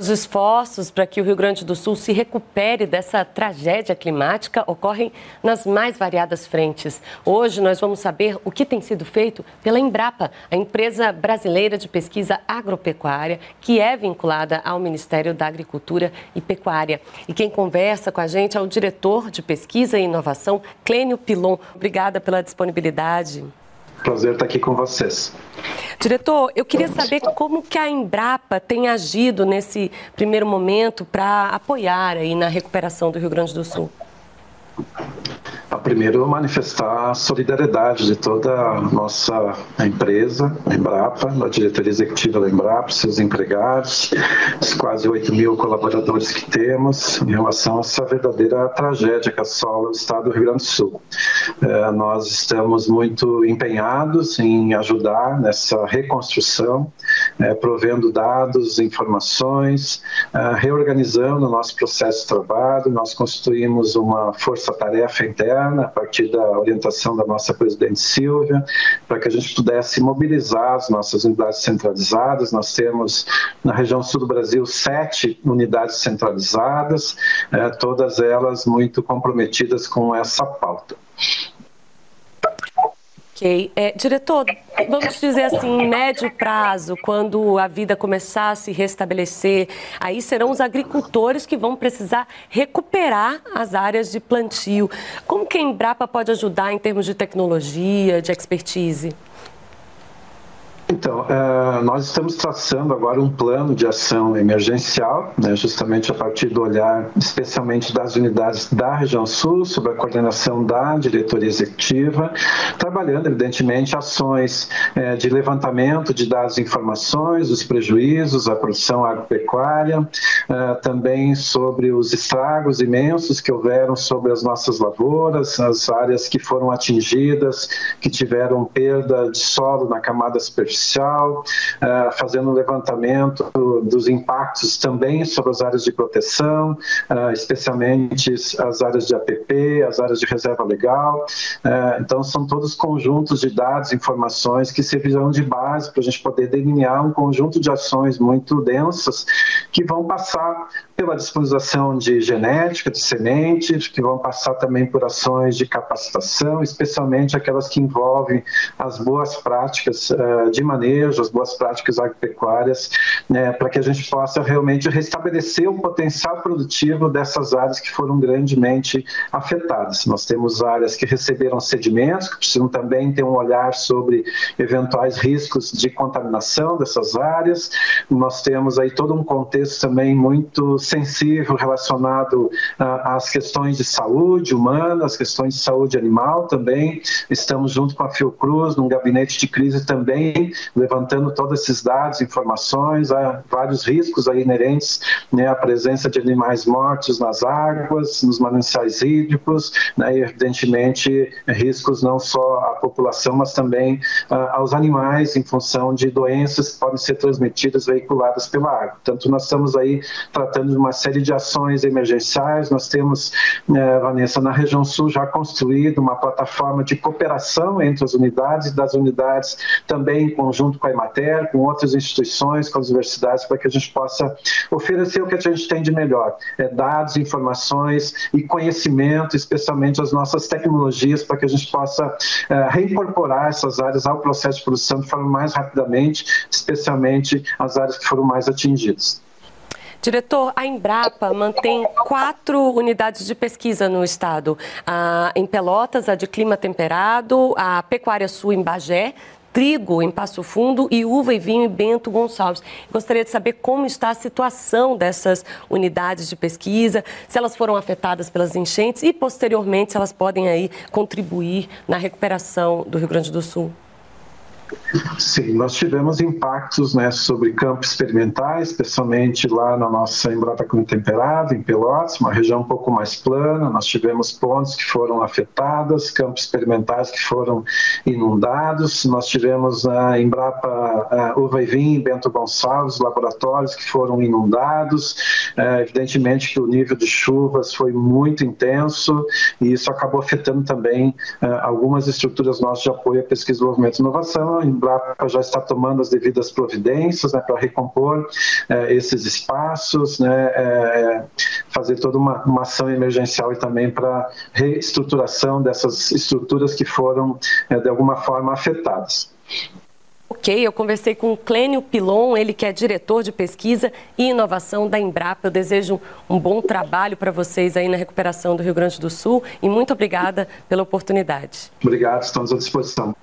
Os esforços para que o Rio Grande do Sul se recupere dessa tragédia climática ocorrem nas mais variadas frentes. Hoje nós vamos saber o que tem sido feito pela Embrapa, a empresa brasileira de pesquisa agropecuária, que é vinculada ao Ministério da Agricultura e Pecuária. E quem conversa com a gente é o diretor de Pesquisa e Inovação, Clênio Pilon. Obrigada pela disponibilidade. Prazer estar aqui com vocês. Diretor, eu queria saber como que a Embrapa tem agido nesse primeiro momento para apoiar aí na recuperação do Rio Grande do Sul. Primeiro, manifestar a solidariedade de toda a nossa empresa, a Embrapa, a diretoria executiva da Embrapa, seus empregados, os quase 8.000 colaboradores que temos, em relação a essa verdadeira tragédia que assola o estado do Rio Grande do Sul. Nós estamos muito empenhados em ajudar nessa reconstrução, provendo dados, informações, reorganizando o nosso processo de trabalho. Nós constituímos uma força-tarefa interna, a partir da orientação da nossa presidente Silvia, para que a gente pudesse mobilizar as nossas unidades centralizadas. Nós temos na região sul do Brasil 7 unidades centralizadas, todas elas muito comprometidas com essa pauta. Ok. Diretor, vamos dizer assim, em médio prazo, quando a vida começar a se restabelecer, aí serão os agricultores que vão precisar recuperar as áreas de plantio. Como que a Embrapa pode ajudar em termos de tecnologia, de expertise? Então, nós estamos traçando agora um plano de ação emergencial, justamente a partir do olhar, especialmente das unidades da região sul, sob a coordenação da diretoria executiva, trabalhando, evidentemente, ações de levantamento de dados e informações, os prejuízos à produção agropecuária, também sobre os estragos imensos que houveram sobre as nossas lavouras, as áreas que foram atingidas, que tiveram perda de solo na camada superficial, fazendo um levantamento dos impactos também sobre as áreas de proteção, especialmente as áreas de APP, as áreas de reserva legal. Então, são todos conjuntos de dados, informações que servirão de base para a gente poder delinear um conjunto de ações muito densas que vão passar pela disponibilização de genética, de sementes, que vão passar também por ações de capacitação, especialmente aquelas que envolvem as boas práticas de manejo, as boas práticas agropecuárias, para que a gente possa realmente restabelecer o potencial produtivo dessas áreas que foram grandemente afetadas. Nós temos áreas que receberam sedimentos, que precisam também ter um olhar sobre eventuais riscos de contaminação dessas áreas. Nós temos aí todo um contexto também muito sensível relacionado às questões de saúde humana, às questões de saúde animal também. Estamos junto com a Fiocruz, num gabinete de crise também, levantando todos esses dados, informações, há vários riscos aí inerentes, à presença de animais mortos nas águas, nos mananciais hídricos, e evidentemente riscos não só à população, mas também aos animais em função de doenças que podem ser transmitidas, veiculadas pela água. Portanto, nós estamos aí tratando de uma série de ações emergenciais. Nós temos, Vanessa, na região sul já construído uma plataforma de cooperação entre as unidades e das unidades também em conjunto com a Emater, com outras instituições, com as universidades, para que a gente possa oferecer o que a gente tem de melhor, dados, informações e conhecimento, especialmente as nossas tecnologias, para que a gente possa reincorporar essas áreas ao processo de produção de forma mais rapidamente, especialmente as áreas que foram mais atingidas. Diretor, a Embrapa mantém 4 unidades de pesquisa no estado. Em Pelotas, a de clima temperado, a Pecuária Sul em Bagé, trigo em Passo Fundo e uva e vinho em Bento Gonçalves. Gostaria de saber como está a situação dessas unidades de pesquisa, se elas foram afetadas pelas enchentes e, posteriormente, se elas podem aí contribuir na recuperação do Rio Grande do Sul. Sim, nós tivemos impactos, sobre campos experimentais, especialmente lá na nossa Embrapa Clima Temperado, em Pelotas, uma região um pouco mais plana. Nós tivemos pontes que foram afetadas, campos experimentais que foram inundados. Nós tivemos a Embrapa Uva e Vinho, em Bento Gonçalves, laboratórios que foram inundados. Evidentemente que o nível de chuvas foi muito intenso e isso acabou afetando também algumas estruturas nossas de apoio à pesquisa, desenvolvimento e inovação. Embrapa já está tomando as devidas providências, né, para recompor esses espaços, né, fazer toda uma ação emergencial e também para reestruturação dessas estruturas que foram, de alguma forma, afetadas. Ok, eu conversei com o Clênio Pilon, ele que é diretor de pesquisa e inovação da Embrapa. Eu desejo um bom trabalho para vocês aí na recuperação do Rio Grande do Sul e muito obrigada pela oportunidade. Obrigado, estamos à disposição.